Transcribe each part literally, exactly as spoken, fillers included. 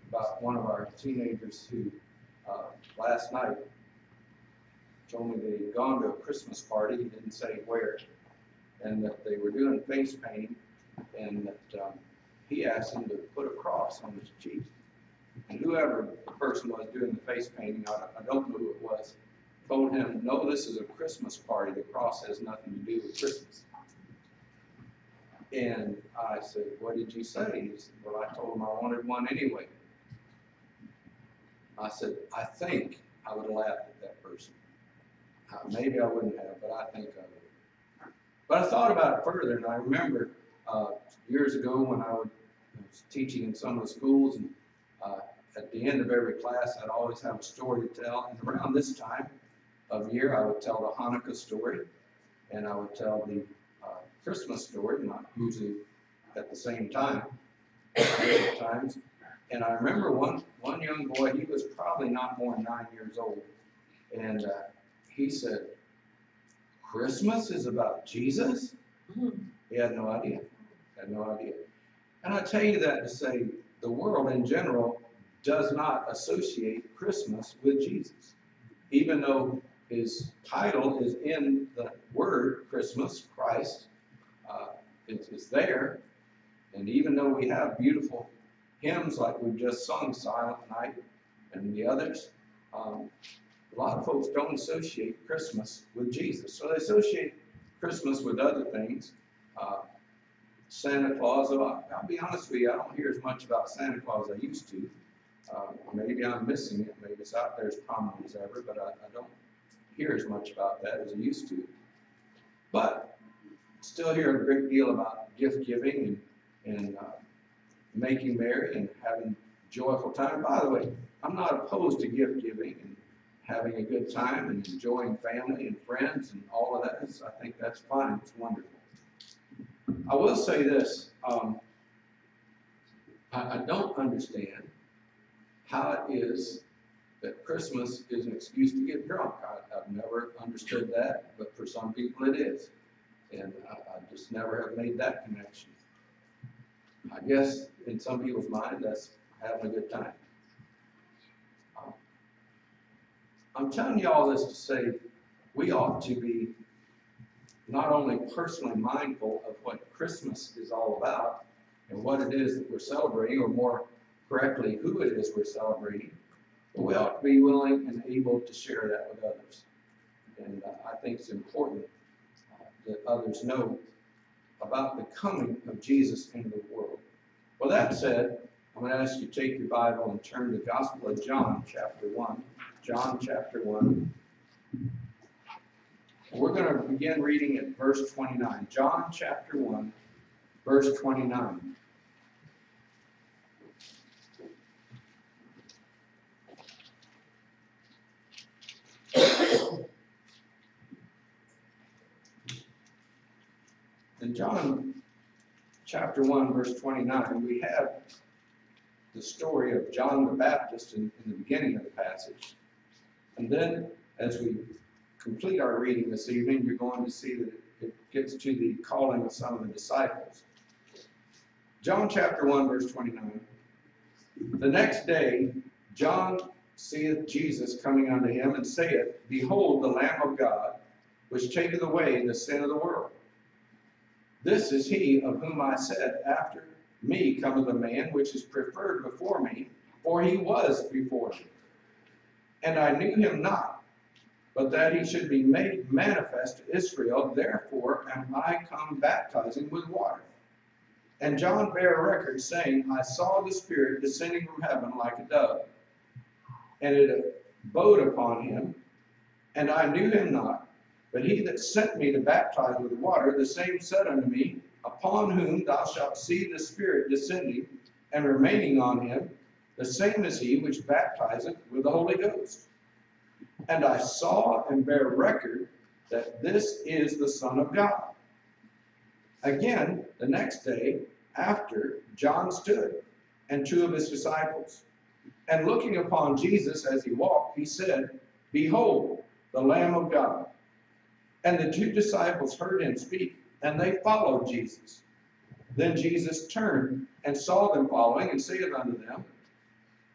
about one of our teenagers who uh, last night told me they'd gone to a Christmas party, he didn't say where, and that they were doing face painting, and that um, he asked them to put a cross on his cheek. And whoever the person was doing the face painting, I, I don't know who it was, told him, no, this is a Christmas party. The cross has nothing to do with Christmas. And I said, what did you say? He said, well, I told him I wanted one anyway. I said, I think I would have laughed at that person. Uh, maybe I wouldn't have, but I think I would. But I thought about it further, and I remember uh, years ago when I, would, I was teaching in some of the schools, and uh, at the end of every class, I'd always have a story to tell. And around this time of year, I would tell the Hanukkah story, and I would tell the uh, Christmas story, not usually at the same time, at times. And I remember one, one young boy, he was probably not more than nine years old, and uh, he said, Christmas is about Jesus? He had no idea. Had no idea. And I tell you that to say the world in general does not associate Christmas with Jesus. Even though his title is in the word Christmas, Christ, uh, it's, it's there. And even though we have beautiful hymns like we've just sung, Silent Night, and the others, um, a lot of folks don't associate Christmas with Jesus. So they associate Christmas with other things. Uh, Santa Claus, I'll, I'll be honest with you, I don't hear as much about Santa Claus as I used to. Uh, maybe I'm missing it. Maybe it's out there as prominent as ever, but I, I don't hear as much about that as I used to. But still hear a great deal about gift giving and, and uh, making merry and having joyful time. By the way, I'm not opposed to gift giving and having a good time and enjoying family and friends and all of that. It's, I think that's fine. It's wonderful. I will say this. Um, I, I don't understand how it is that Christmas is an excuse to get drunk. I, I've never understood that, but for some people it is. And I, I just never have made that connection. I guess in some people's mind, that's having a good time. Um, I'm telling you all this to say we ought to be not only personally mindful of what Christmas is all about and what it is that we're celebrating, or more correctly, who it is we're celebrating, but we ought to be willing and able to share that with others. And uh, I think it's important uh, that others know about the coming of Jesus into the world. Well, that said, I'm going to ask you to take your Bible and turn to the Gospel of John, chapter one. John, chapter one. And we're going to begin reading at verse twenty-nine. John, chapter one, verse twenty-nine. In John chapter one, verse twenty-nine, we have the story of John the Baptist in, in the beginning of the passage. And then, as we complete our reading this evening, you're going to see that it gets to the calling of some of the disciples. John chapter one, verse twenty-nine. The next day, John seeth Jesus coming unto him, and saith, Behold, the Lamb of God, which taketh away the sin of the world. This is he of whom I said, After me cometh a man which is preferred before me, for he was before me. And I knew him not, but that he should be made manifest to Israel, therefore am I come baptizing with water. And John bare record, saying, I saw the Spirit descending from heaven like a dove, and it abode upon him, and I knew him not. But he that sent me to baptize with water, the same said unto me, Upon whom thou shalt see the Spirit descending and remaining on him, the same is he which baptizeth with the Holy Ghost. And I saw and bear record that this is the Son of God. Again, the next day after, John stood, and two of his disciples. And looking upon Jesus as he walked, he said, Behold, the Lamb of God. And the two disciples heard him speak, and they followed Jesus. Then Jesus turned and saw them following, and saith unto them,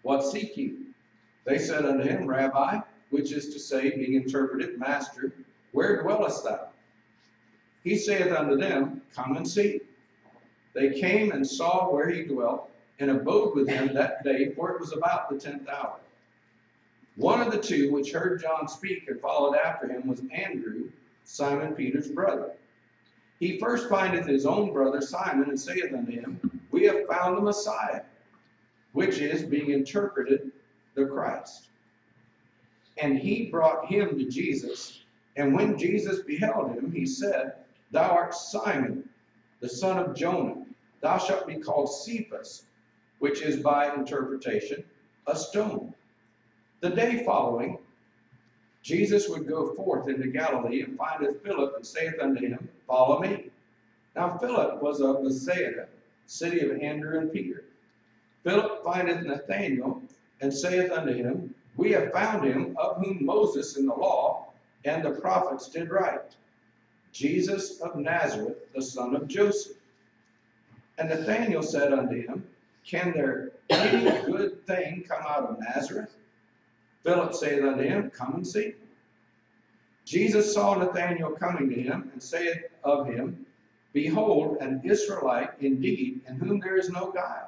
What seek ye? They said unto him, Rabbi, which is to say, being interpreted, Master, where dwellest thou? He saith unto them, Come and see. They came and saw where he dwelt, and abode with him that day, for it was about the tenth hour. One of the two which heard John speak and followed after him was Andrew, Simon Peter's brother. He first findeth his own brother Simon, and saith unto him, We have found the Messiah, which is, being interpreted, the Christ. And he brought him to Jesus, and when Jesus beheld him, he said, Thou art Simon, the son of Jonah. Thou shalt be called Cephas, which is by interpretation, a stone. The day following, Jesus would go forth into Galilee, and findeth Philip, and saith unto him, Follow me. Now Philip was of Bethsaida, city of Andrew and Peter. Philip findeth Nathanael, and saith unto him, We have found him, of whom Moses in the law and the prophets did write, Jesus of Nazareth, the son of Joseph. And Nathanael said unto him, Can there any good thing come out of Nazareth? Philip saith unto him, Come and see. Jesus saw Nathanael coming to him, and saith of him, Behold, an Israelite indeed, in whom there is no guile.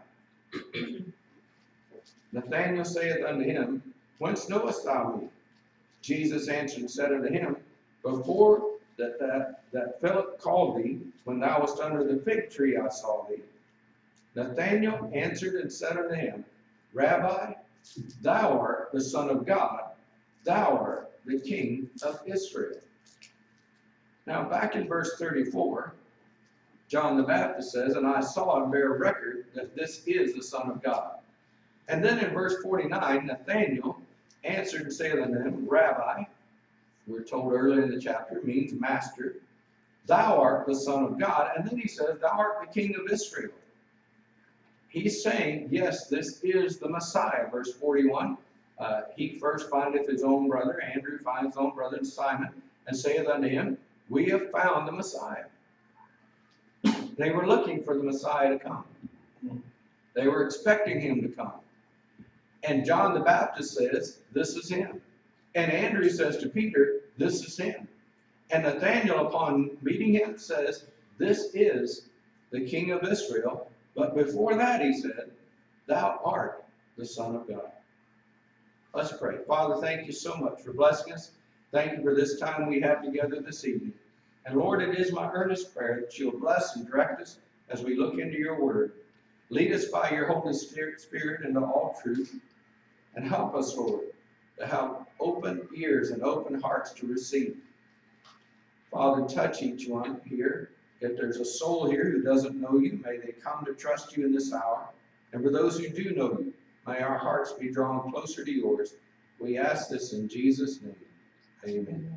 Nathanael saith unto him, Whence knowest thou me? Jesus answered and said unto him, Before that, that, that Philip called thee, when thou wast under the fig tree, I saw thee. Nathanael answered and said unto him, Rabbi, thou art the Son of God, thou art the King of Israel. Now back in verse thirty-four, John the Baptist says, And I saw and bear record that this is the Son of God. And then in verse forty-nine, Nathanael answered and said unto him, Rabbi, we're told earlier in the chapter, means master, thou art the Son of God. And then he says, Thou art the King of Israel. He's saying, yes, this is the Messiah. Verse forty-one, uh, he first findeth his own brother, Andrew finds his own brother Simon, and saith unto him, We have found the Messiah. They were looking for the Messiah to come. They were expecting him to come. And John the Baptist says, This is him. And Andrew says to Peter, This is him. And Nathanael, upon meeting him, says, This is the King of Israel. But before that, he said, Thou art the Son of God. Let's pray. Father, thank you so much for blessing us. Thank you for this time we have together this evening. And Lord, it is my earnest prayer that you'll bless and direct us as we look into your word. Lead us by your Holy Spirit into all truth. And help us, Lord, to have open ears and open hearts to receive. Father, touch each one here. If there's a soul here who doesn't know you, may they come to trust you in this hour. And for those who do know you, may our hearts be drawn closer to yours. We ask this in Jesus' name. Amen.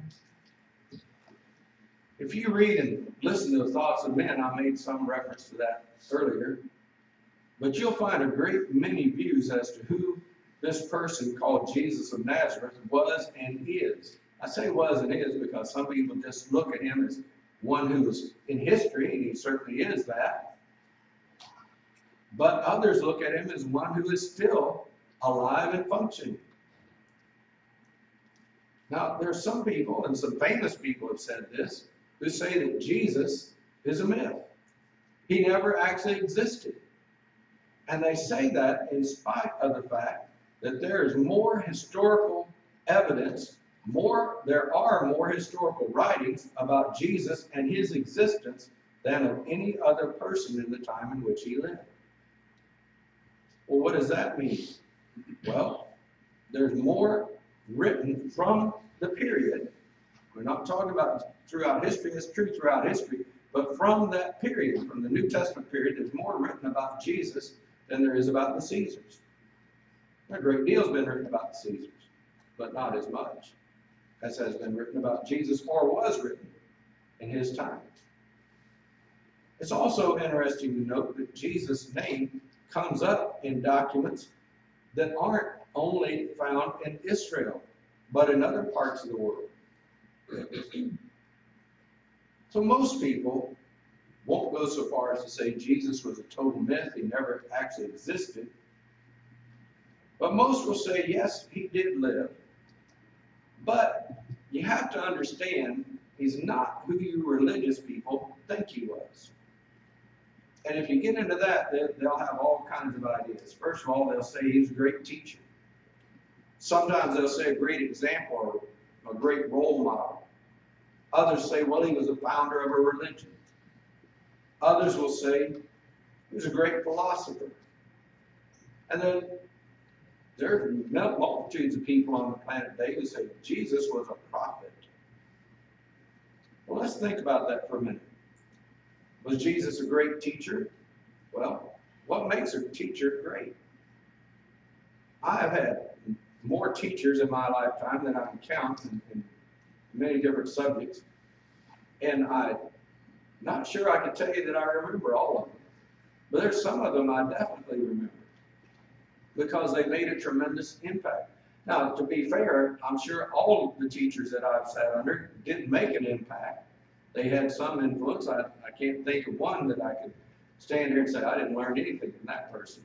If you read and listen to the thoughts of men, I made some reference to that earlier, but you'll find a great many views as to who this person called Jesus of Nazareth was and is. I say was and is because some people just look at him as one who was in history, and he certainly is that. But others look at him as one who is still alive and functioning. Now, there are some people, and some famous people have said this, who say that Jesus is a myth. He never actually existed. And they say that in spite of the fact that there is more historical evidence, more, there are more historical writings about Jesus and his existence than of any other person in the time in which he lived. Well, what does that mean? Well, there's more written from the period. We're not talking about throughout history, it's true throughout history, but from that period, from the New Testament period, there's more written about Jesus than there is about the Caesars. A great deal has been written about the Caesars, but not as much as has been written about Jesus or was written in his time. It's also interesting to note that Jesus' name comes up in documents that aren't only found in Israel, but in other parts of the world. So most people won't go so far as to say Jesus was a total myth, he never actually existed. But most will say, yes, he did live. But you have to understand, he's not who you religious people think he was. And if you get into that, they'll have all kinds of ideas. First of all, they'll say he's a great teacher. Sometimes they'll say a great example or a great role model. Others say, well, he was a founder of a religion. Others will say he was a great philosopher. And then there are multitudes of people on the planet today who say Jesus was a prophet. Well, let's think about that for a minute. Was Jesus a great teacher? Well, what makes a teacher great? I have had more teachers in my lifetime than I can count in, in many different subjects. And I'm not sure I can tell you that I remember all of them. But there's some of them I definitely remember because they made a tremendous impact. Now, to be fair, I'm sure all of the teachers that I've sat under didn't make an impact. They had some influence. I, I can't think of one that I could stand here and say, I didn't learn anything from that person.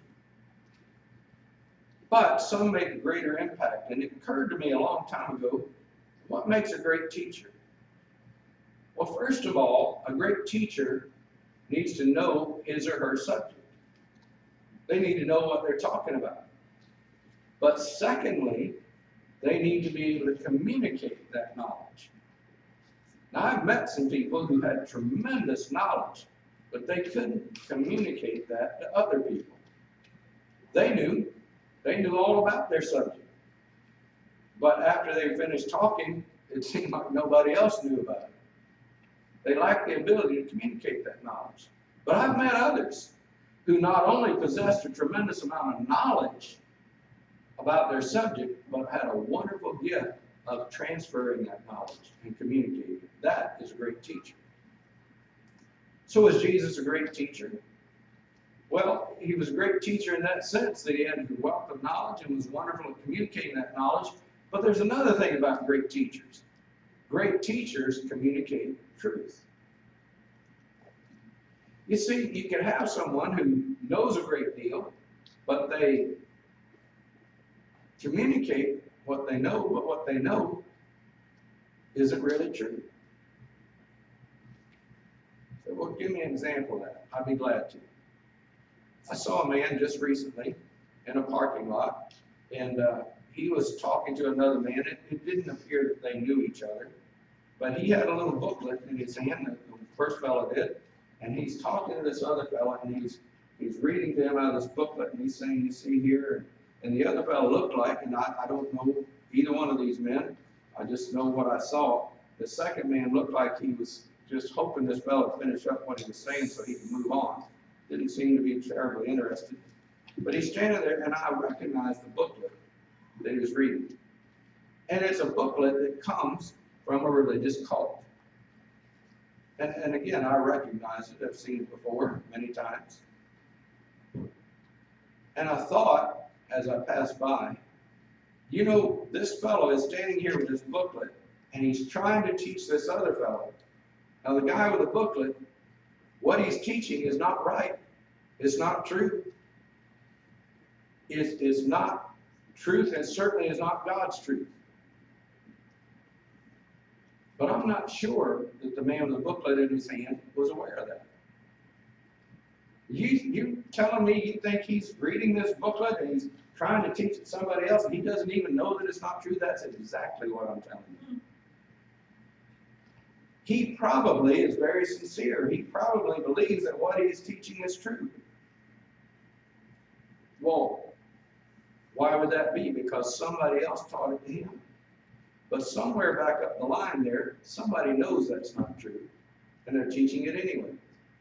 But some make a greater impact. And it occurred to me a long time ago, what makes a great teacher? Well, first of all, a great teacher needs to know his or her subject. They need to know what they're talking about. But secondly, they need to be able to communicate that knowledge. Now, I've met some people who had tremendous knowledge, but they couldn't communicate that to other people. They knew. They knew all about their subject. But after they finished talking, it seemed like nobody else knew about it. They lacked the ability to communicate that knowledge. But I've met others who not only possessed a tremendous amount of knowledge about their subject, but had a wonderful gift of transferring that knowledge and communicating it. That is a great teacher. So was Jesus a great teacher? Well, he was a great teacher in that sense that he had a wealth of knowledge and was wonderful at communicating that knowledge. But there's another thing about great teachers. Great teachers communicate truth. You see, you can have someone who knows a great deal, but they communicate what they know, but what they know isn't really true. So, well, give me an example of that. I'd be glad to. I saw a man just recently in a parking lot, and uh, he was talking to another man. It, it didn't appear that they knew each other, but he had a little booklet in his hand, that the first fellow did, and he's talking to this other fellow, and he's he's reading to him out of this booklet, and he's saying, you see here, and the other fellow looked like, and I, I don't know either one of these men, I just know what I saw. The second man looked like he was just hoping this fellow would finish up what he was saying so he could move on. Didn't seem to be terribly interested. But he's standing there, and I recognized the booklet that he was reading. And it's a booklet that comes from a religious cult. And, and again, I recognize it. I've seen it before many times. And I thought, as I passed by, you know, this fellow is standing here with this booklet, and he's trying to teach this other fellow. Now, the guy with the booklet, what he's teaching is not right. It's not true. It is not truth, and certainly is not God's truth. But I'm not sure that the man with the booklet in his hand was aware of that. You, you telling me you think he's reading this booklet and he's trying to teach it to somebody else and he doesn't even know that it's not true? That's exactly what I'm telling you. He probably is very sincere. He probably believes that what he is teaching is true. Well, why would that be? Because somebody else taught it to him. But somewhere back up the line there, somebody knows that's not true, and they're teaching it anyway.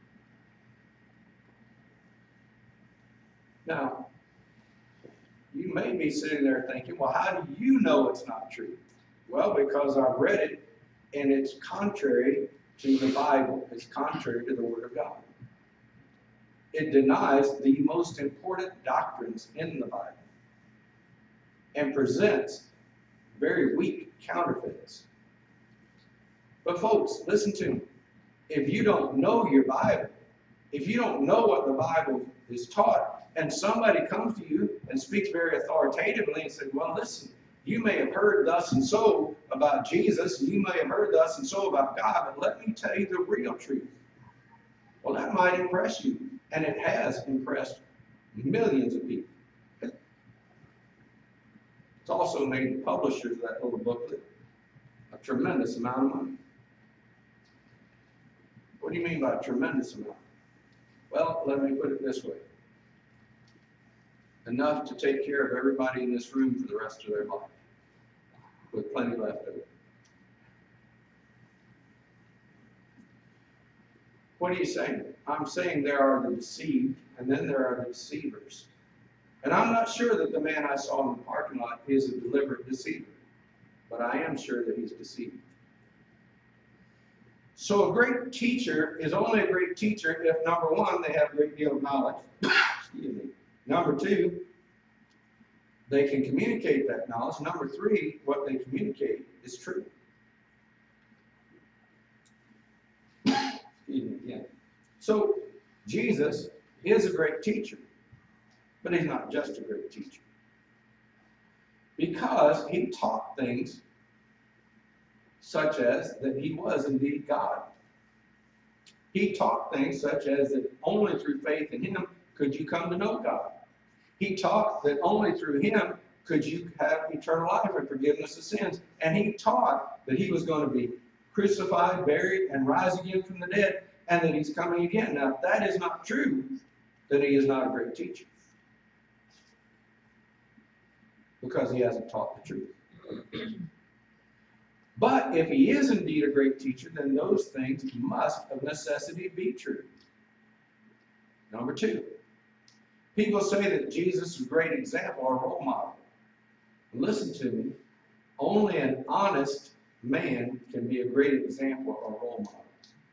Now, you may be sitting there thinking, well, how do you know it's not true? Well, because I've read it, and it's contrary to the Bible. It's contrary to the Word of God. It denies the most important doctrines in the Bible and presents very weak counterfeits. But folks, listen to me. If you don't know your Bible, if you don't know what the Bible is taught, and somebody comes to you and and speaks very authoritatively and says, well, listen, you may have heard thus and so about Jesus, and you may have heard thus and so about God, but let me tell you the real truth. Well, that might impress you, and it has impressed millions of people. It's also made the publishers of that little booklet a tremendous amount of money. What do you mean by a tremendous amount? Well, let me put it this way. Enough to take care of everybody in this room for the rest of their life, with plenty left over. What are you saying? I'm saying there are the deceived, and then there are the deceivers. And I'm not sure that the man I saw in the parking lot is a deliberate deceiver, but I am sure that he's deceived. So a great teacher is only a great teacher if, number one, they have a great deal of knowledge. Excuse me. Number two, they can communicate that knowledge. Number three, what they communicate is true. Excuse me again. So Jesus is a great teacher, but he's not just a great teacher, because he taught things such as that he was indeed God. He taught things such as that only through faith in him could you come to know God. He taught that only through him could you have eternal life and forgiveness of sins. And he taught that he was going to be crucified, buried, and rise again from the dead, and that he's coming again. Now, if that is not true, then he is not a great teacher, because he hasn't taught the truth. But if he is indeed a great teacher, then those things must of necessity be true. Number two, people say that Jesus is a great example or role model. Listen to me, only an honest man can be a great example or role model.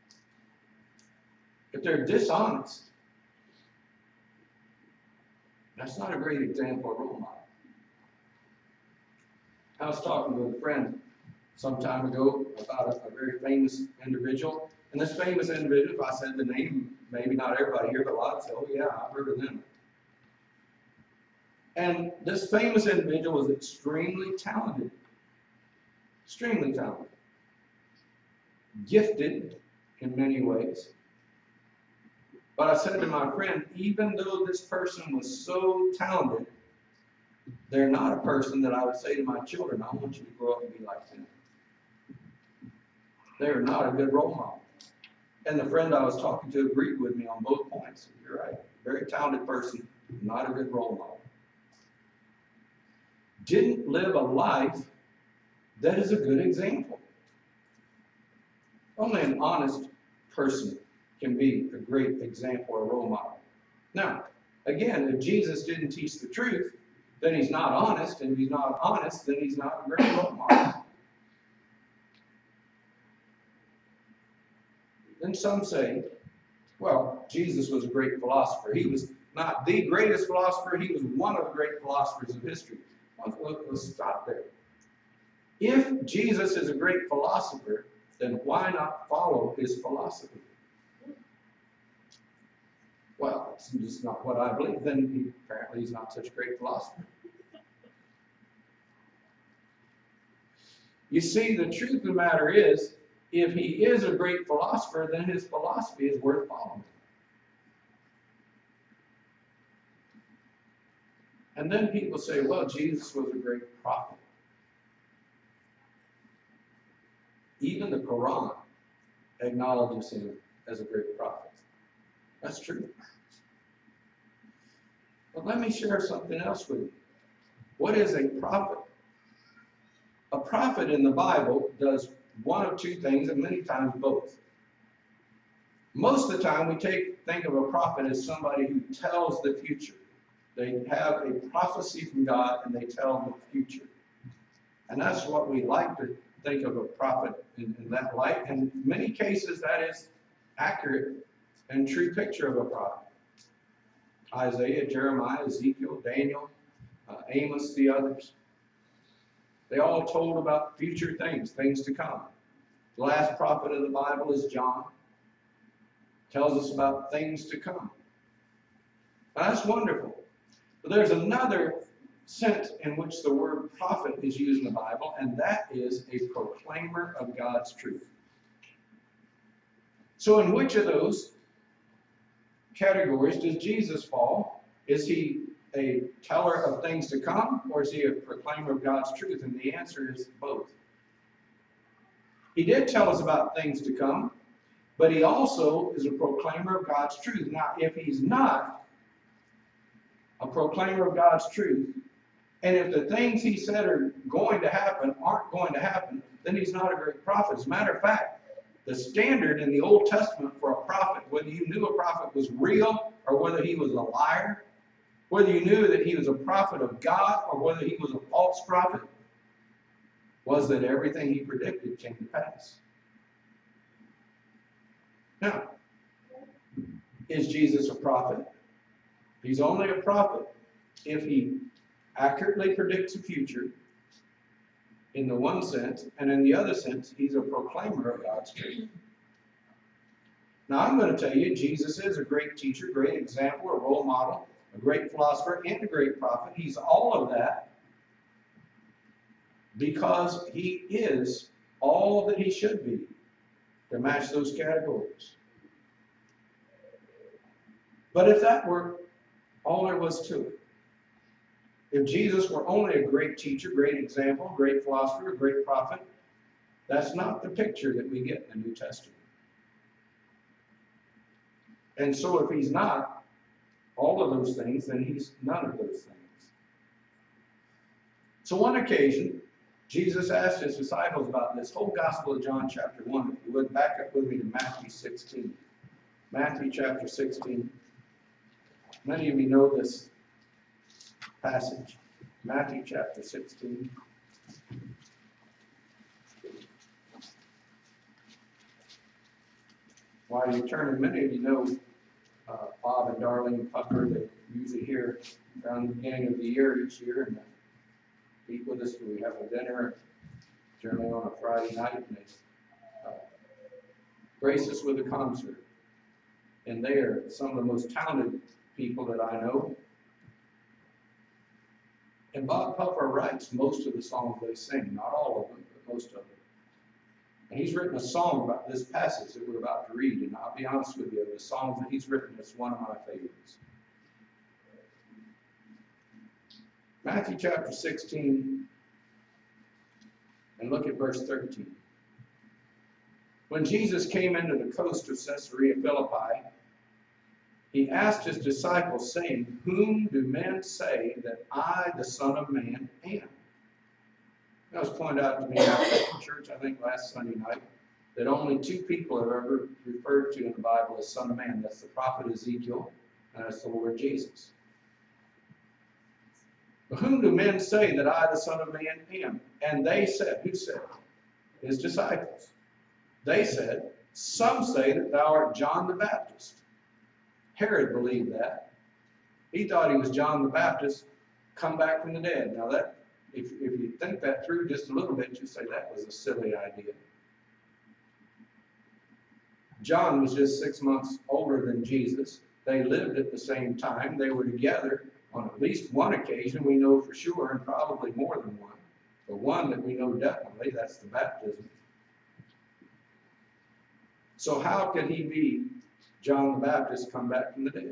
If they're dishonest, that's not a great example or role model. I was talking with a friend some time ago about a, a very famous individual. And this famous individual, if I said the name, maybe not everybody here, but a lot would say, oh yeah, I've heard of them. And this famous individual was extremely talented. Extremely talented. Gifted in many ways. But I said to my friend, even though this person was so talented, they're not a person that I would say to my children, I want you to grow up and be like them. They're not a good role model. And the friend I was talking to agreed with me on both points. You're right. Very talented person, not a good role model. Didn't live a life that is a good example. Only an honest person can be a great example or role model. Now, again, if Jesus didn't teach the truth, then he's not honest, and if he's not honest, then he's not a great role model. Then some say, well, Jesus was a great philosopher. He was not the greatest philosopher, he was one of the great philosophers of history. Well, let's stop there. If Jesus is a great philosopher, then why not follow his philosophy? Well, it's just not what I believe. Then he, apparently he's not such a great philosopher. You see, the truth of the matter is, if he is a great philosopher, then his philosophy is worth following. And then people say, well, Jesus was a great prophet. Even the Quran acknowledges him as a great prophet. That's true. But let me share something else with you. What is a prophet? A prophet in the Bible does one of two things, and many times both. Most of the time, we take think of a prophet as somebody who tells the future. They have a prophecy from God, and they tell the future. And that's what we like to think of a prophet in, in that light. And in many cases, that is accurate and true picture of a prophet. Isaiah, Jeremiah, Ezekiel, Daniel, uh, Amos, the others. They all told about future things, things to come. The last prophet of the Bible is John. Tells us about things to come. Now, that's wonderful. But there's another sense in which the word prophet is used in the Bible, and that is a proclaimer of God's truth. So in which of those categories does Jesus fall? Is he a teller of things to come, or is he a proclaimer of God's truth? And the answer is both. He did tell us about things to come, but he also is a proclaimer of God's truth. Now, if he's not a proclaimer of God's truth, and if the things he said are going to happen aren't going to happen, then he's not a great prophet. As a matter of fact, the standard in the Old Testament for a prophet, whether you knew a prophet was real or whether he was a liar, whether you knew that he was a prophet of God or whether he was a false prophet, was that everything he predicted came to pass. Now, is Jesus a prophet? He's only a prophet if he accurately predicts the future in the one sense, and in the other sense, he's a proclaimer of God's truth. Now, I'm going to tell you, Jesus is a great teacher, great example, a role model, a great philosopher, and a great prophet. He's all of that because he is all that he should be to match those categories. But if that were all there was to it, if Jesus were only a great teacher, great example, great philosopher, great prophet, that's not the picture that we get in the New Testament. And so if he's not all of those things, then he's none of those things. So on occasion, Jesus asked his disciples about this whole Gospel of John chapter one. If you would, back up with me to Matthew sixteen. Matthew chapter sixteen. Many of you know this passage. Matthew chapter sixteen. While you're turning, many of you know uh, Bob and Darlene Pucker. They usually here around the beginning of the year each year, and uh, eat with us. We have a dinner, generally on a Friday night, and they uh, grace us with a concert. And they are some of the most talented people that I know. And Bob Puffer writes most of the songs they sing, not all of them, but most of them. And he's written a song about this passage that we're about to read, and I'll be honest with you, the songs that he's written is one of my favorites. Matthew chapter sixteen, and look at verse thirteen. When Jesus came into the coast of Caesarea Philippi, he asked his disciples, saying, "Whom do men say that I, the Son of Man, am?" That was pointed out to me after church, I think last Sunday night, that only two people are ever referred to in the Bible as Son of Man. That's the prophet Ezekiel, and that's the Lord Jesus. But whom do men say that I, the Son of Man, am? And they said, who said? His disciples. They said, some say that thou art John the Baptist. Herod believed that. He thought he was John the Baptist, come back from the dead. Now that, if, if you think that through just a little bit, you say that was a silly idea. John was just six months older than Jesus. They lived at the same time. They were together on at least one occasion, we know for sure, and probably more than one. The one that we know definitely, that's the baptism. So how could he be John the Baptist come back from the dead?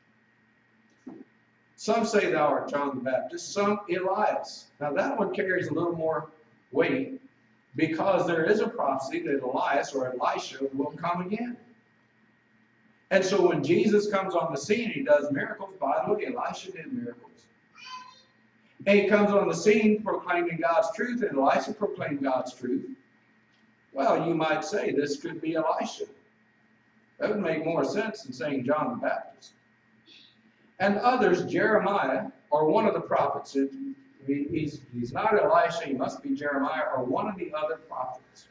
Some say thou art John the Baptist, some Elias. Now that one carries a little more weight because there is a prophecy that Elias or Elisha will come again. And so when Jesus comes on the scene, he does miracles. By the way, Elisha did miracles. And he comes on the scene proclaiming God's truth, and Elisha proclaimed God's truth. Well, you might say this could be Elisha. That would make more sense than saying John the Baptist. And others, Jeremiah, or one of the prophets, he's, he's not Elisha, he must be Jeremiah, or one of the other prophets.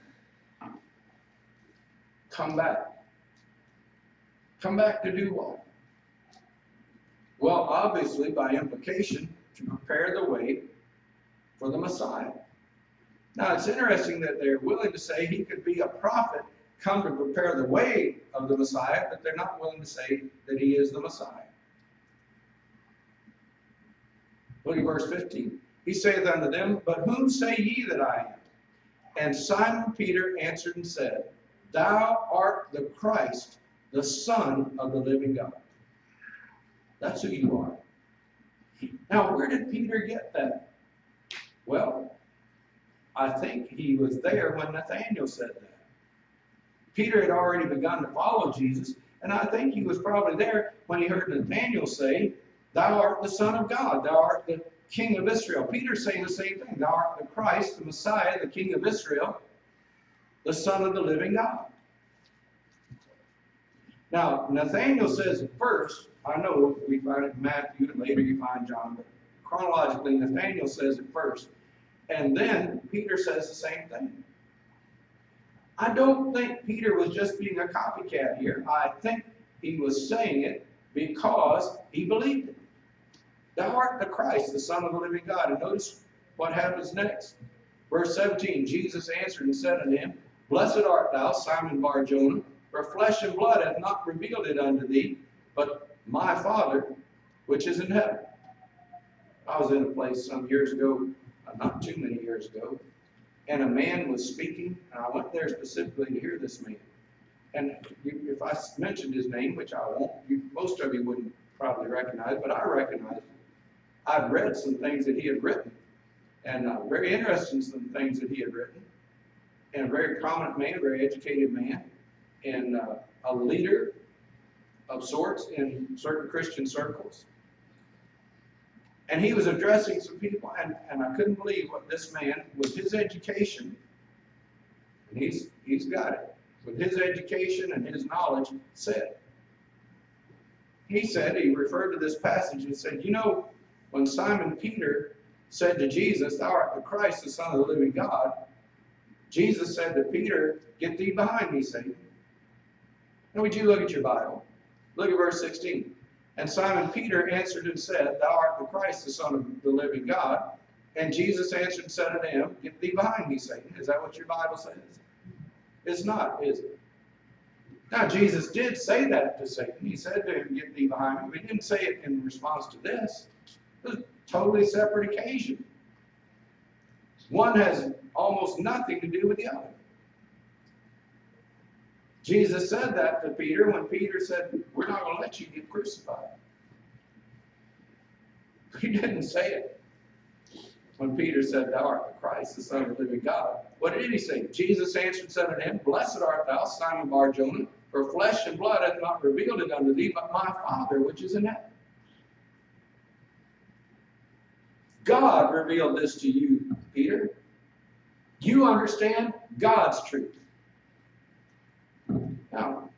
Come back. Come back to do what? Well, obviously, by implication, to prepare the way for the Messiah. Now, it's interesting that they're willing to say he could be a prophet, come to prepare the way of the Messiah, but they're not willing to say that he is the Messiah. Look at verse fifteen. He saith unto them, But whom say ye that I am? And Simon Peter answered and said, Thou art the Christ, the Son of the living God. That's who you are. Now, where did Peter get that? Well, I think he was there when Nathanael said that. Peter had already begun to follow Jesus, and I think he was probably there when he heard Nathanael say, Thou art the Son of God, thou art the King of Israel. Peter's saying the same thing. Thou art the Christ, the Messiah, the King of Israel, the Son of the living God. Now, Nathanael says at first, I know we find it in Matthew, and later you find John, but chronologically, Nathanael says it first. And then Peter says the same thing. I don't think Peter was just being a copycat here. I think he was saying it because he believed it. Thou art the Christ, the Son of the living God. And notice what happens next. Verse seventeen, Jesus answered and said unto him, Blessed art thou, Simon Bar-Jonah, for flesh and blood hath not revealed it unto thee, but my Father, which is in heaven. I was in a place some years ago, not too many years ago, and a man was speaking, and I went there specifically to hear this man. And if I mentioned his name, which I won't, you, most of you wouldn't probably recognize, but I recognize him. I've read some things that he had written, and uh, very interested in some things that he had written, and a very prominent man, a very educated man, and uh, a leader of sorts in certain Christian circles. And he was addressing some people, and, and I couldn't believe what this man, with his education, and he's, he's got it, with his education and his knowledge, said. He said, he referred to this passage and said, you know, when Simon Peter said to Jesus, Thou art the Christ, the Son of the living God, Jesus said to Peter, Get thee behind me, Satan. Now would you look at your Bible? Look at verse sixteen. And Simon Peter answered and said, Thou art the Christ, the Son of the living God. And Jesus answered and said unto him, Get thee behind me, Satan. Is that what your Bible says? It's not, is it? Now, Jesus did say that to Satan. He said to him, Get thee behind me. But he didn't say it in response to this. It was a totally separate occasion. One has almost nothing to do with the other. Jesus said that to Peter when Peter said, We're not going to let you get crucified. He didn't say it when Peter said, Thou art the Christ, the Son of the living God. What did he say? Jesus answered and said unto him, Blessed art thou, Simon Bar-Jonah, for flesh and blood hath not revealed it unto thee, but my Father which is in heaven. God revealed this to you, Peter. You understand God's truth. Now,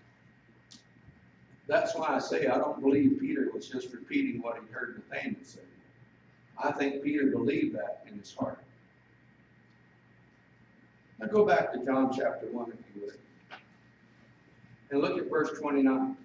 that's why I say I don't believe Peter was just repeating what he heard Nathanael say. I think Peter believed that in his heart. Now go back to John chapter one, if you would, and look at verse twenty-nine.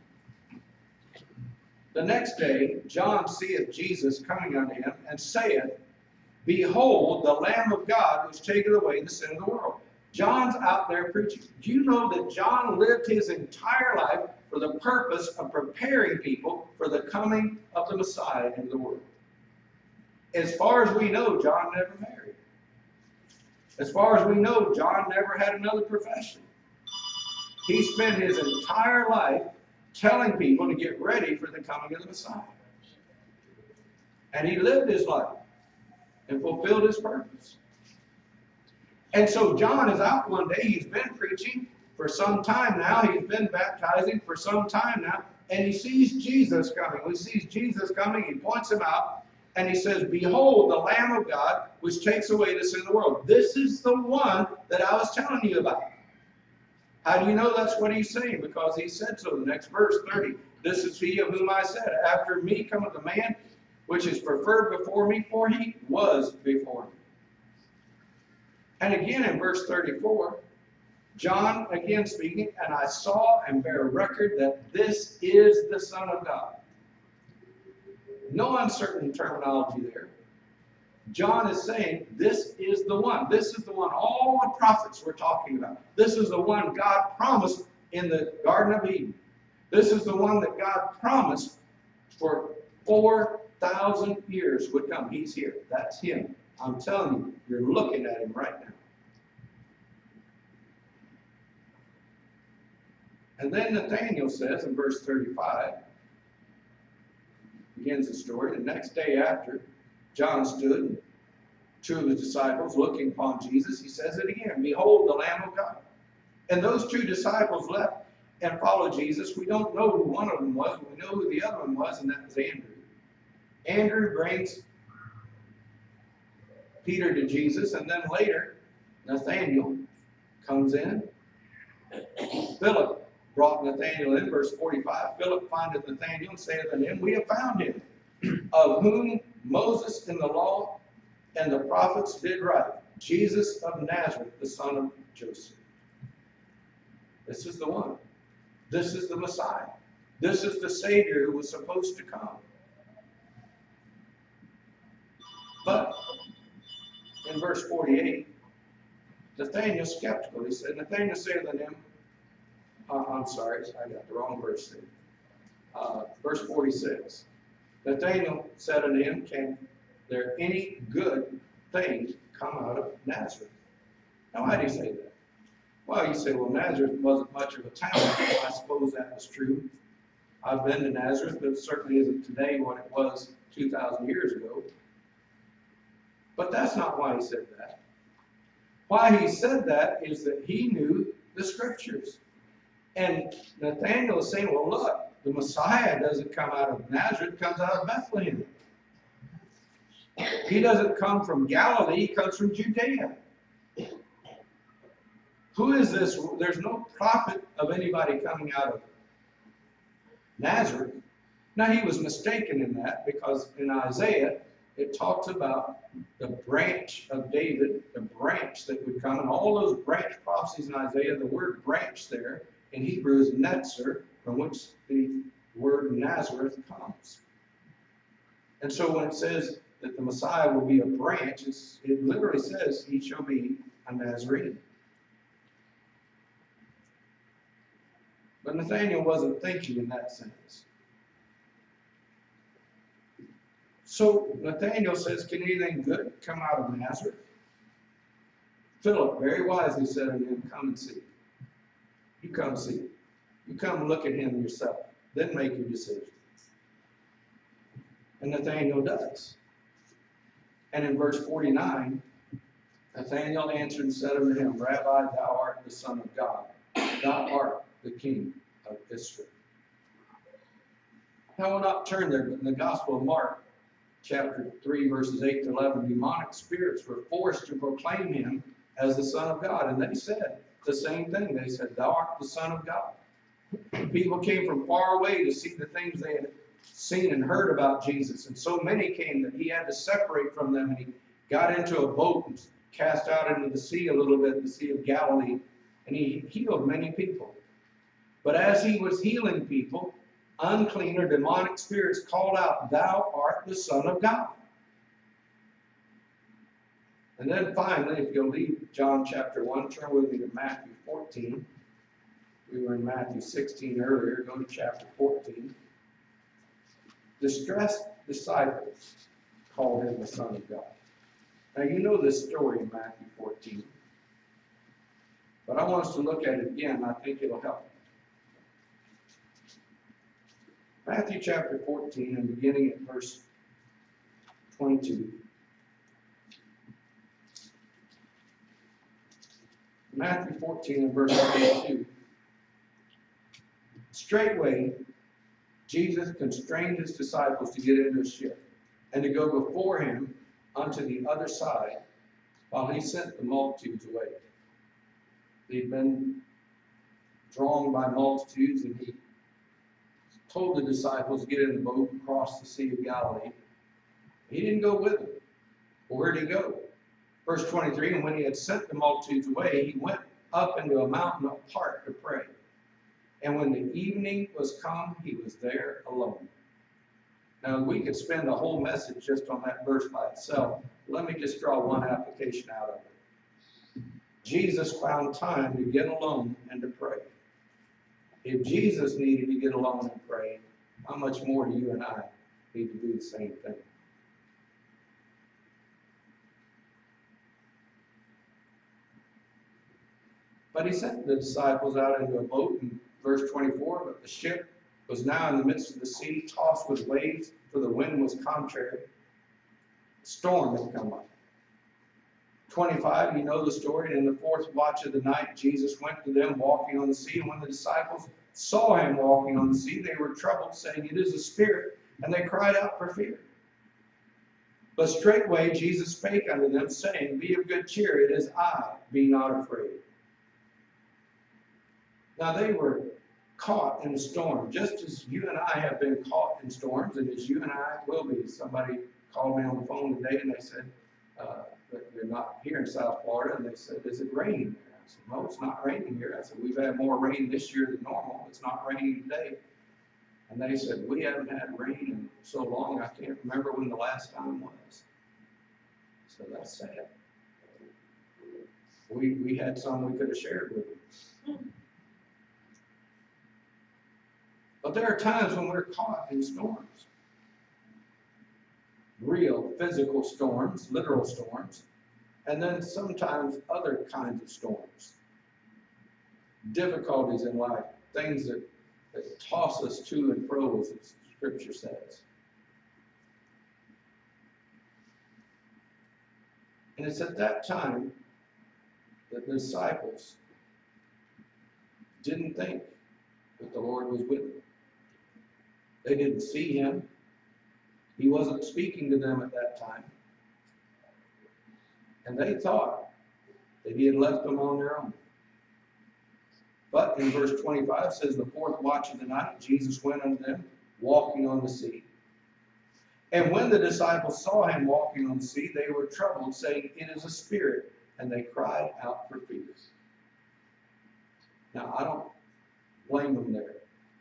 The next day John seeth Jesus coming unto him, and saith, Behold, the Lamb of God, which taketh away the sin of the world. John's out there preaching. Do you know that John lived his entire life for the purpose of preparing people for the coming of the Messiah into the world? As far as we know, John never married. As far as we know, John never had another profession. He spent his entire life telling people to get ready for the coming of the Messiah. And he lived his life and fulfilled his purpose. And so John is out one day. He's been preaching for some time now. He's been baptizing for some time now. And he sees Jesus coming. He sees Jesus coming. He points him out. And he says, Behold, the Lamb of God, which takes away the sin of the world. This is the one that I was telling you about. How do you know that's what he's saying? Because he said so. The next verse, thirty. This is he of whom I said, After me cometh a man which is preferred before me, for he was before me. And again in verse thirty-four, John again speaking, And I saw and bear record that this is the Son of God. No uncertain terminology there. John is saying, this is the one. This is the one all the prophets were talking about. This is the one God promised in the Garden of Eden. This is the one that God promised for four thousand years would come. He's here. That's him. I'm telling you, you're looking at him right now. And then Nathanael says in verse thirty-five, begins the story, the next day after John stood, two of his disciples looking upon Jesus, he says it again, behold the Lamb of God. And those two disciples left and followed Jesus. We don't know who one of them was, but we know who the other one was, and that was Andrew. Andrew brings Peter to Jesus, and then later Nathanael comes in. Philip brought Nathanael in, verse forty-five. Philip findeth Nathanael and saith unto him, we have found him, of whom Moses in the law and the prophets did write, Jesus of Nazareth, the son of Joseph. This is the one. This is the Messiah. This is the Savior who was supposed to come. But in verse forty-eight, Nathanael's skeptical. He said, Nathanael saith unto him, uh, I'm sorry, I got the wrong verse there. Uh, verse forty-six. Nathanael said unto him, can there any good thing come out of Nazareth? Now, why did he say that? Well, you say, well, Nazareth wasn't much of a town. Well, I suppose that was true. I've been to Nazareth, but it certainly isn't today what it was two thousand years ago. But that's not why he said that. Why he said that is that he knew the Scriptures. And Nathanael is saying, well, look, the Messiah doesn't come out of Nazareth, it comes out of Bethlehem. He doesn't come from Galilee, he comes from Judea. Who is this? There's no prophet of anybody coming out of Nazareth. Now, he was mistaken in that, because in Isaiah, it talks about the branch of David, the branch that would come, and all those branch prophecies in Isaiah, the word branch there in Hebrew is netzer, from which the word Nazareth comes. And so when it says that the Messiah will be a branch, it's, it literally says he shall be a Nazarene. But Nathanael wasn't thinking in that sense. So Nathanael says, can anything good come out of Nazareth? Philip very wisely said unto him, come and see. You come see. You come look at him yourself. Then make your decision. And Nathanael does. And in verse forty-nine, Nathanael answered and said unto him, Rabbi, thou art the Son of God. Thou art the King of Israel. Now we'll not turn there, but in the Gospel of Mark, chapter three, verses eight to eleven, demonic spirits were forced to proclaim him as the Son of God. And they said the same thing. They said, thou art the Son of God. People came from far away to see the things they had seen and heard about Jesus. And so many came that he had to separate from them. And he got into a boat and cast out into the sea a little bit, the Sea of Galilee. And he healed many people. But as he was healing people, unclean or demonic spirits called out, thou art the Son of God. And then finally, if you'll leave John chapter one, turn with me to Matthew fourteen. We were in Matthew sixteen earlier. Go to chapter fourteen. Distressed disciples called him the Son of God. Now you know this story in Matthew fourteen. But I want us to look at it again. I think it'll help. Matthew chapter fourteen, and beginning at verse twenty-two. Matthew fourteen and verse twenty-two. Straightway, Jesus constrained his disciples to get into a ship and to go before him unto the other side, while he sent the multitudes away. They'd been drawn by multitudes, and he told the disciples to get in the boat and cross the Sea of Galilee. He didn't go with them. Well, where did he go? Verse twenty-three, and when he had sent the multitudes away, he went up into a mountain apart to pray. And when the evening was come, he was there alone. Now, we could spend a whole message just on that verse by itself. Let me just draw one application out of it. Jesus found time to get alone and to pray. If Jesus needed to get alone and pray, how much more do you and I need to do the same thing. But he sent the disciples out into a boat in verse twenty-four, but the ship was now in the midst of the sea, tossed with waves, for the wind was contrary. A storm had come up. twenty-five, you know the story. And in the fourth watch of the night, Jesus went to them walking on the sea. And when the disciples saw him walking on the sea, they were troubled, saying, "It is a spirit." And they cried out for fear. But straightway Jesus spake unto them, saying, "Be of good cheer, it is I, be not afraid." Now they were caught in a storm, just as you and I have been caught in storms, and as you and I will be. Somebody called me on the phone today, and they said, uh, they're not here in South Florida, and they said, "Is it raining there?" I said, "No, it's not raining here." I said, "We've had more rain this year than normal. It's not raining today." And they said, "We haven't had rain in so long, I can't remember when the last time was." So that's sad. We, we had some we could have shared with them. But there are times when we're caught in storms. Real physical storms, literal storms, and then sometimes other kinds of storms. Difficulties in life, things that, that toss us to and fro, as the Scripture says. And it's at that time that the disciples didn't think that the Lord was with them. They didn't see him. He wasn't speaking to them at that time. And they thought that he had left them on their own. But in verse twenty-five says, the fourth watch of the night, Jesus went unto them, walking on the sea. And when the disciples saw him walking on the sea, they were troubled, saying, "It is a spirit," and they cried out for fear. Now, I don't blame them there.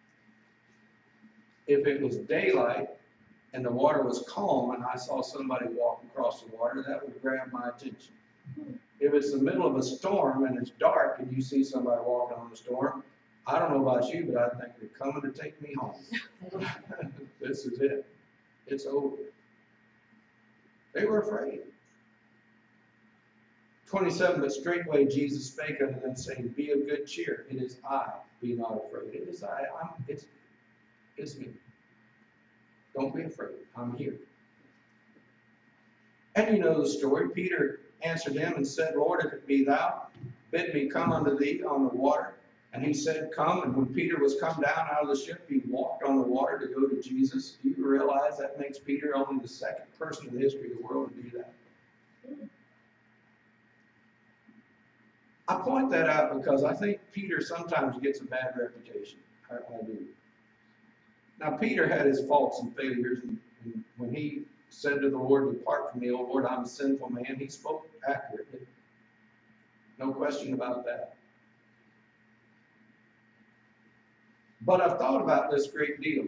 If it was daylight and the water was calm and I saw somebody walk across the water, that would grab my attention. If it's the middle of a storm and it's dark and you see somebody walking on the storm, I don't know about you, but I think they're coming to take me home. This is it. It's over. They were afraid. twenty-seven, but straightway Jesus spake unto them, saying, "Be of good cheer. It is I. Be not afraid." It is I. I'm, it's, it's me. Don't be afraid. I'm here. And you know the story. Peter answered him and said, "Lord, if it be thou, bid me come unto thee on the water." And he said, "Come." And when Peter was come down out of the ship, he walked on the water to go to Jesus. Do you realize that makes Peter only the second person in the history of the world to do that? I point that out because I think Peter sometimes gets a bad reputation. I, I do. Now, Peter had his faults and failures, and, and when he said to the Lord, "Depart from me, O Lord, I'm a sinful man," he spoke accurately. No question about that. But I've thought about this great deal.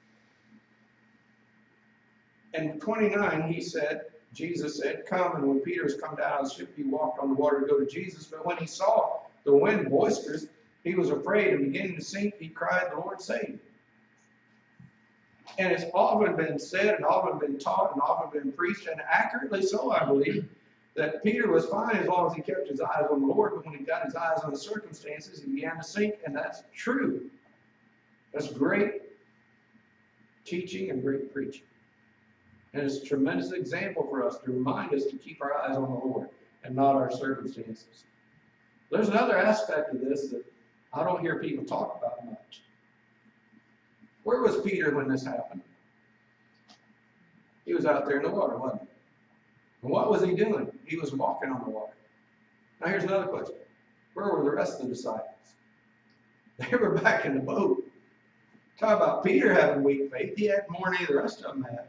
In twenty-nine, he said, Jesus said, "Come." And when Peter was come down out of the ship, he walked on the water to go to Jesus. But when he saw the wind boisterous, he was afraid, and beginning to sink, he cried, "The Lord save me." And it's often been said and often been taught and often been preached, and accurately so, I believe, that Peter was fine as long as he kept his eyes on the Lord, but when he got his eyes on the circumstances, he began to sink, and that's true. That's great teaching and great preaching. And it's a tremendous example for us to remind us to keep our eyes on the Lord and not our circumstances. There's another aspect of this that I don't hear people talk about much. Where was Peter when this happened? He was out there in the water, wasn't he? And what was he doing? He was walking on the water. Now here's another question. Where were the rest of the disciples? They were back in the boat. Talk about Peter having weak faith. He had more than any of the rest of them had.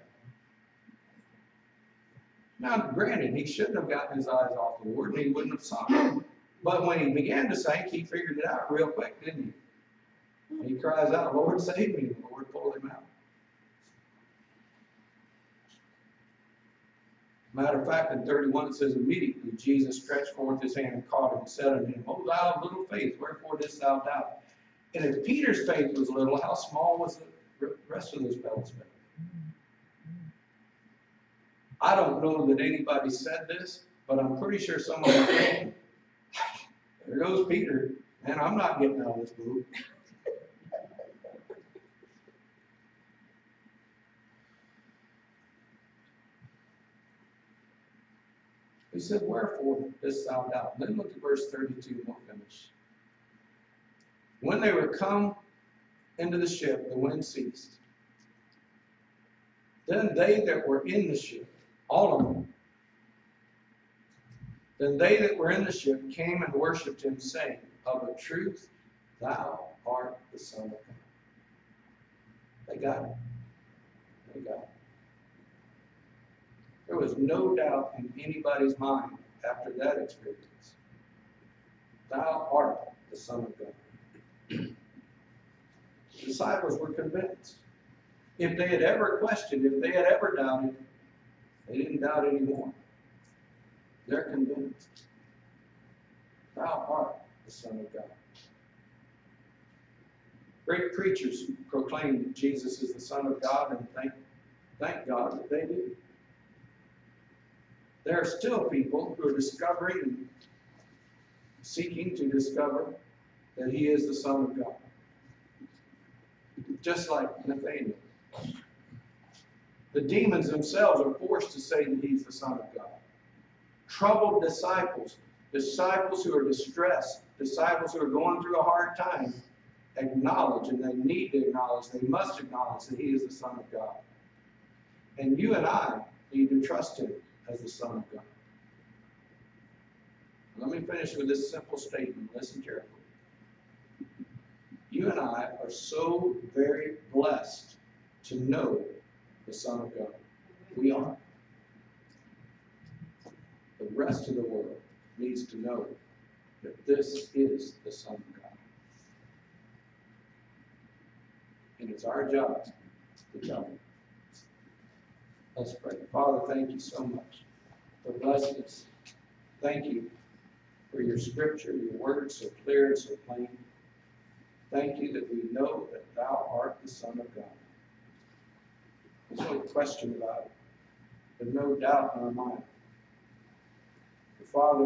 Now, granted, he shouldn't have gotten his eyes off the Lord, and he wouldn't have saw him. But when he began to sink, he figured it out real quick, didn't he? He cries out, "Lord, save me." And the Lord pulled him out. Matter of fact, in thirty-one it says, "Immediately Jesus stretched forth his hand and caught him and said unto him, O thou of little faith, wherefore didst thou doubt?" And if Peter's faith was little, how small was the rest of those fellows' faith? I don't know that anybody said this, but I'm pretty sure someone was thinking, there goes Peter. Man, I'm not getting out of this boat. He said, wherefore dost thou doubt? Then look at verse thirty-two and we'll finish. When they were come into the ship, the wind ceased. Then they that were in the ship, all of them, then they that were in the ship came and worshipped him, saying, of a truth, thou art the Son of God. They got it. They got it. There was no doubt in anybody's mind after that experience. Thou art the Son of God. The disciples were convinced. If they had ever questioned, if they had ever doubted, they didn't doubt anymore. They're convinced. Thou art the Son of God. Great preachers proclaim that Jesus is the Son of God, and thank, thank God that they do. There are still people who are discovering and seeking to discover that he is the Son of God. Just like Nathanael. The demons themselves are forced to say that he's the Son of God. Troubled disciples, disciples who are distressed, disciples who are going through a hard time, acknowledge, and they need to acknowledge, they must acknowledge that he is the Son of God. And you and I need to trust him as the Son of God. Let me finish with this simple statement. Listen carefully. You and I are so very blessed to know the Son of God. We are. The rest of the world needs to know that this is the Son of God. And it's our job to tell them. Let's pray. Father, thank you so much for blessing us. Thank you for your scripture, your word so clear and so plain. Thank you that we know that thou art the Son of God. There's no question about it. There's no doubt in our mind. But Father,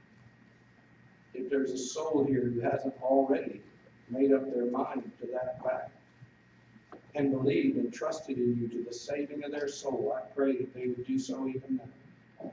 if there's a soul here who hasn't already made up their mind to that fact and believed and trusted in you to the saving of their soul, I pray that they would do so even now.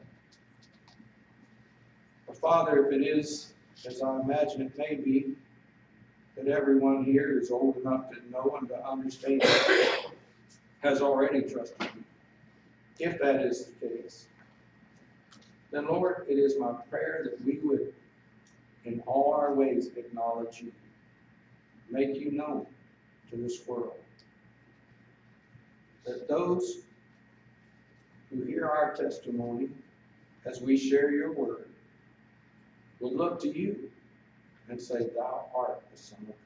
But Father, if it is, as I imagine it may be, that everyone here is old enough to know and to understand has already trusted you. If that is the case, then Lord, it is my prayer that we would in all our ways acknowledge you, make you known to this world. That those who hear our testimony as we share your word will look to you and say, thou art the Son of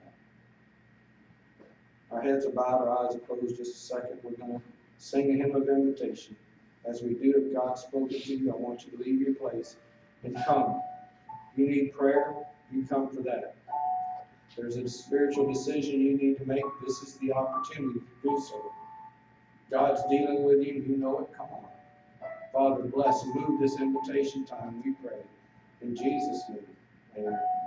God. Our heads are bowed, our eyes are closed just a second. We're going to sing a hymn of invitation. As we do, if God's spoken to you, I want you to leave your place and come. If you need prayer, you come for that. If there's a spiritual decision you need to make, this is the opportunity to do so. God's dealing with you, you know it, come on. Father, bless and move this invitation time, we pray. In Jesus' name, amen.